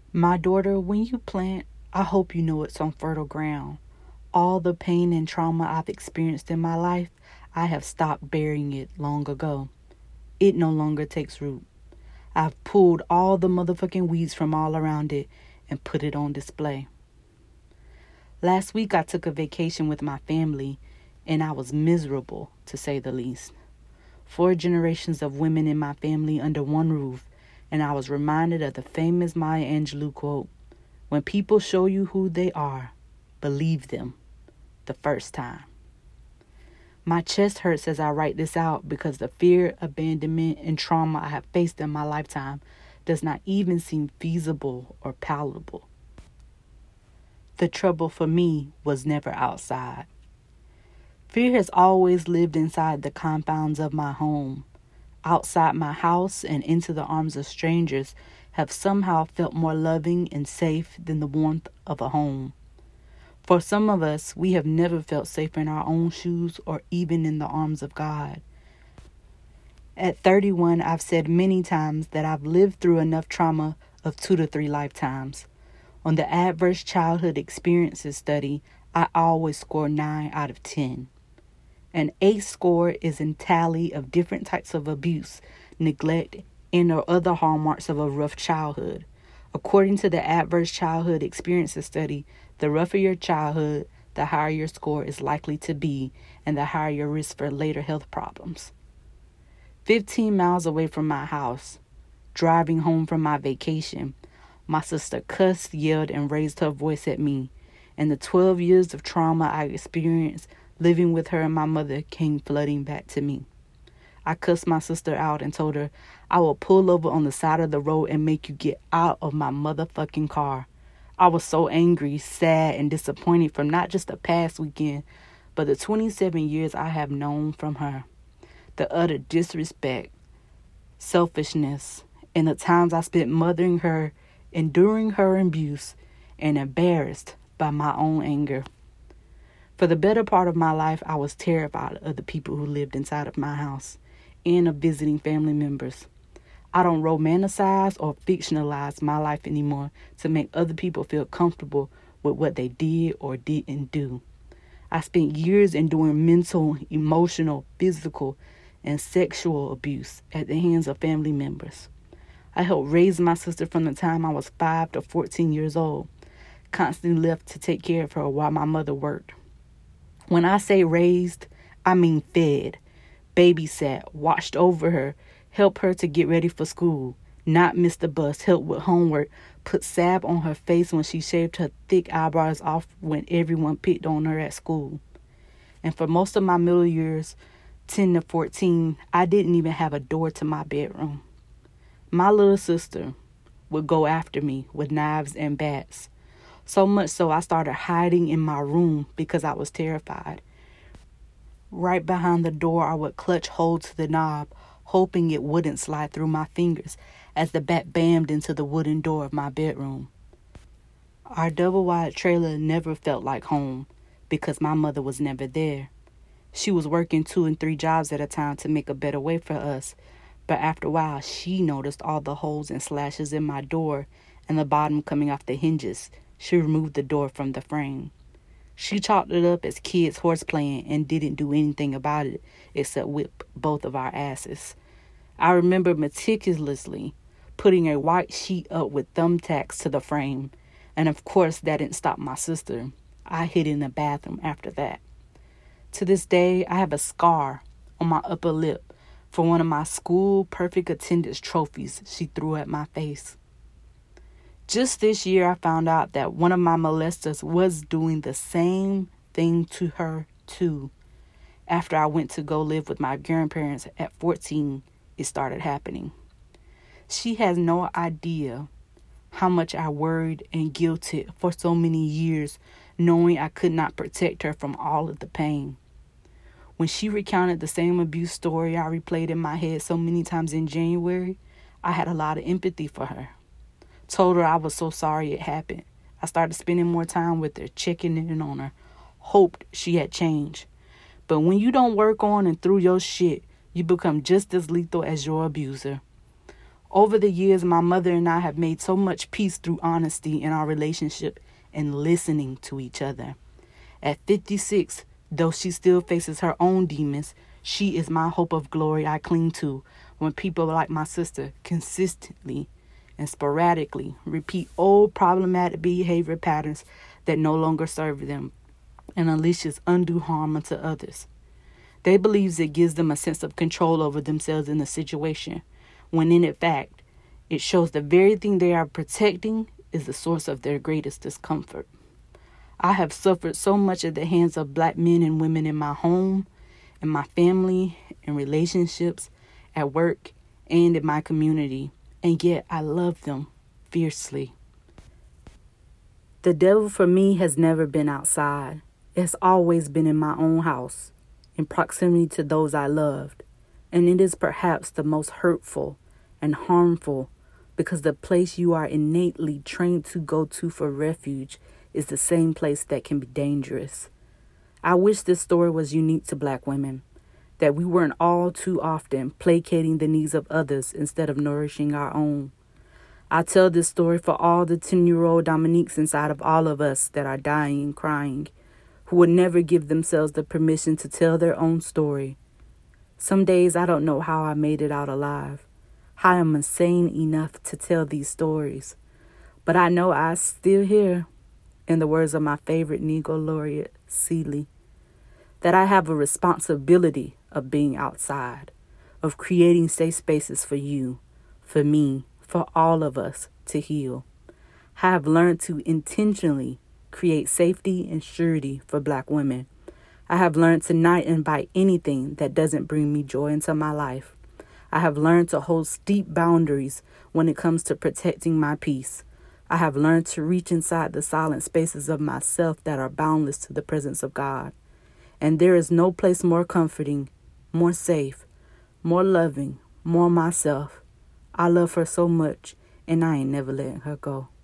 My daughter, when you plant, I hope you know it's on fertile ground. All the pain and trauma I've experienced in my life, I have stopped burying it long ago. It no longer takes root. I've pulled all the motherfucking weeds from all around it and put it on display. Last week I took a vacation with my family and I was miserable, to say the least. 4 generations of women in my family under one roof, and I was reminded of the famous Maya Angelou quote, "When people show you who they are, believe them the first time." My chest hurts as I write this out because the fear, abandonment, and trauma I have faced in my lifetime does not even seem feasible or palatable. The trouble for me was never outside. Fear has always lived inside the confines of my home. Outside my house and into the arms of strangers have somehow felt more loving and safe than the warmth of a home. For some of us, we have never felt safe in our own shoes or even in the arms of God. At 31, I've said many times that I've lived through enough trauma of 2 to 3 lifetimes. On the Adverse Childhood Experiences study, I always score 9 out of 10. An ACE score is a tally of different types of abuse, neglect, and or other hallmarks of a rough childhood. According to the Adverse Childhood Experiences study, the rougher your childhood, the higher your score is likely to be, and the higher your risk for later health problems. 15 miles away from my house, driving home from my vacation, my sister cussed, yelled, and raised her voice at me, and the 12 years of trauma I experienced living with her and my mother came flooding back to me. I cussed my sister out and told her, "I will pull over on the side of the road and make you get out of my motherfucking car." I was so angry, sad, and disappointed from not just the past weekend, but the 27 years I have known from her. The utter disrespect, selfishness, and the times I spent mothering her, enduring her abuse, and embarrassed by my own anger. For the better part of my life, I was terrified of the people who lived inside of my house and of visiting family members. I don't romanticize or fictionalize my life anymore to make other people feel comfortable with what they did or didn't do. I spent years enduring mental, emotional, physical, and sexual abuse at the hands of family members. I helped raise my sister from the time I was 5 to 14 years old, constantly left to take care of her while my mother worked. When I say raised, I mean fed, babysat, watched over her, helped her to get ready for school, not miss the bus, helped with homework, put salve on her face when she shaved her thick eyebrows off when everyone picked on her at school. And for most of my middle years, 10 to 14, I didn't even have a door to my bedroom. My little sister would go after me with knives and bats. So much so I started hiding in my room because I was terrified. Right behind the door, I would clutch hold to the knob, hoping it wouldn't slide through my fingers as the bat bammed into the wooden door of my bedroom. Our double-wide trailer never felt like home because my mother was never there. She was working 2 and 3 jobs at a time to make a better way for us, but after a while, she noticed all the holes and slashes in my door and the bottom coming off the hinges. She removed the door from the frame. She chalked it up as kids horseplaying and didn't do anything about it except whip both of our asses. I remember meticulously putting a white sheet up with thumbtacks to the frame, and of course that didn't stop my sister. I hid in the bathroom after that. To this day, I have a scar on my upper lip for one of my school perfect attendance trophies she threw at my face. Just this year, I found out that one of my molesters was doing the same thing to her, too. After I went to go live with my grandparents at 14, it started happening. She has no idea how much I worried and guilted for so many years, knowing I could not protect her from all of the pain. When she recounted the same abuse story I replayed in my head so many times in January, I had a lot of empathy for her. Told her I was so sorry it happened. I started spending more time with her, checking in on her, hoped she had changed. But when you don't work on and through your shit, you become just as lethal as your abuser. Over the years, my mother and I have made so much peace through honesty in our relationship and listening to each other. At 56, though she still faces her own demons, she is my hope of glory I cling to when people like my sister consistently and sporadically repeat old problematic behavior patterns that no longer serve them and unleashes undue harm unto others. They believe it gives them a sense of control over themselves in the situation, when in fact, it shows the very thing they are protecting is the source of their greatest discomfort. I have suffered so much at the hands of black men and women in my home, in my family, in relationships, at work, and in my community, and yet I love them fiercely. The devil for me has never been outside. It's always been in my own house, in proximity to those I loved, and it is perhaps the most hurtful and harmful because the place you are innately trained to go to for refuge is the same place that can be dangerous. I wish this story was unique to black women, that we weren't all too often placating the needs of others instead of nourishing our own. I tell this story for all the 10-year-old Dominiques inside of all of us that are dying and crying, who would never give themselves the permission to tell their own story. Some days I don't know how I made it out alive, how I'm insane enough to tell these stories, but I know I'm still here, in the words of my favorite Negro laureate, Celie, that I have a responsibility of being outside, of creating safe spaces for you, for me, for all of us to heal. I have learned to intentionally create safety and surety for black women. I have learned to not invite anything that doesn't bring me joy into my life. I have learned to hold steep boundaries when it comes to protecting my peace. I have learned to reach inside the silent spaces of myself that are boundless to the presence of God. And there is no place more comforting, more safe, more loving, more myself. I love her so much, and I ain't never letting her go.